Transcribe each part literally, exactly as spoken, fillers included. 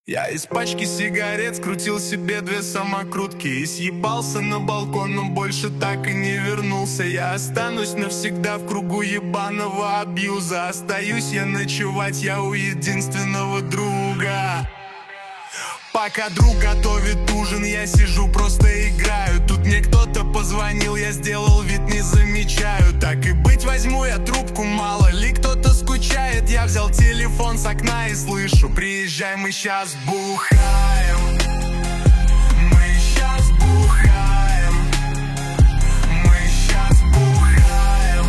Я из пачки сигарет скрутил себе две самокрутки и съебался на балкон, но больше так и не вернулся. Я останусь навсегда в кругу ебаного абьюза. Остаюсь я ночевать, я у единственного друга. Пока друг готовит ужин, я сижу, просто играю. Тут мне кто-то позвонил, я сделал вид, не замечаю. Так и быть, возьму я трубку, мало ли кто-то скучает. Я взял телефон с окна и слышу: приезжай, мы щас бухаем. Мы щас бухаем. Мы щас бухаем.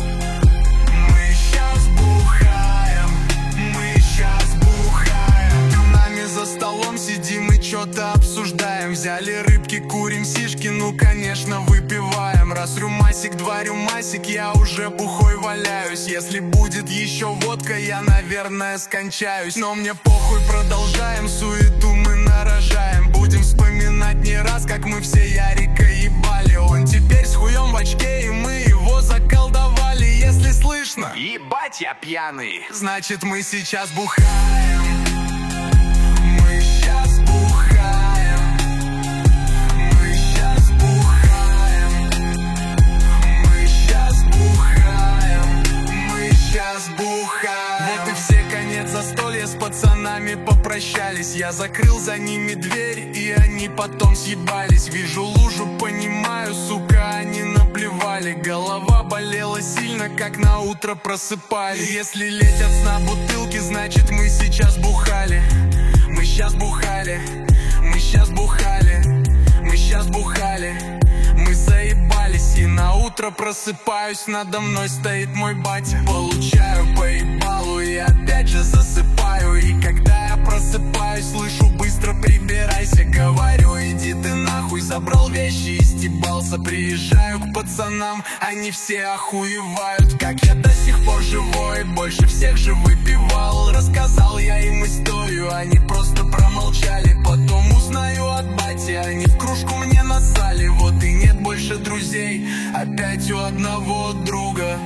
Мы щас бухаем. Мы щас бухаем. Днями за столом сидим и чё-то обсуждаем. Взяли рыбки, курим сишки, ну конечно выпиваем. Раз рюмасик, два рюмасик, я уже бухой валяюсь. Если будет еще водка, я, наверное, скончаюсь. Но мне похуй, продолжаем, суету мы нарожаем. Будем вспоминать не раз, как мы все Ярика ебали. Он теперь с хуем в очке, и мы его заколдовали. Если слышно: ебать, я пьяный, значит мы сейчас бухаем. Мы щас бухаем. Мы щас бухаем. Мы щас бухаем. Мы щас бухаем. Вот и все, конец застолья, с пацанами попрощались. Я закрыл за ними дверь, и они потом съебались. Вижу лужу, понимаю, сука, они наплевали. Голова болела сильно, как на утро просыпались. Если летят с на бутылки, значит мы сейчас бухали. Мы щас бухали, мы щас бухали, мы щас бухали. Мы заебались, и на утро просыпаюсь, надо мной стоит мой батя. Получаю по ебалу и опять же засыпаю. И когда я просыпаюсь, слышу: быстро прибирайся. Говорю: иди ты нахуй. Забрал вещи и стебался. Приезжаю к пацанам, они все охуевают, как я до сих пор живой, больше всех же выпивал. Рассказал я им историю, они просто промолчали. Потом узнаю от бати, они в кружку мне насали. Вот и нет больше друзей, опять у одного друга.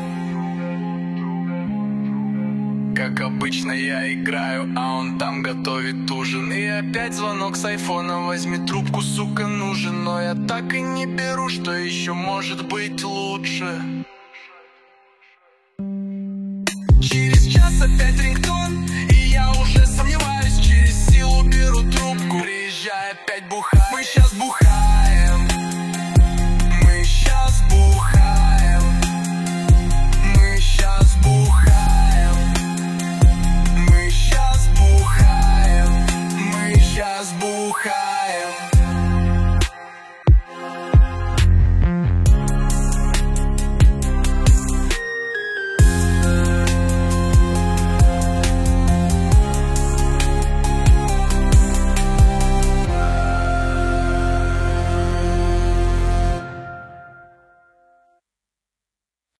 Как обычно я играю, а он там готовит ужин. И опять звонок с айфона: возьми трубку, сука, нужен. Но я так и не беру, что еще может быть лучше. Через час опять рингтон.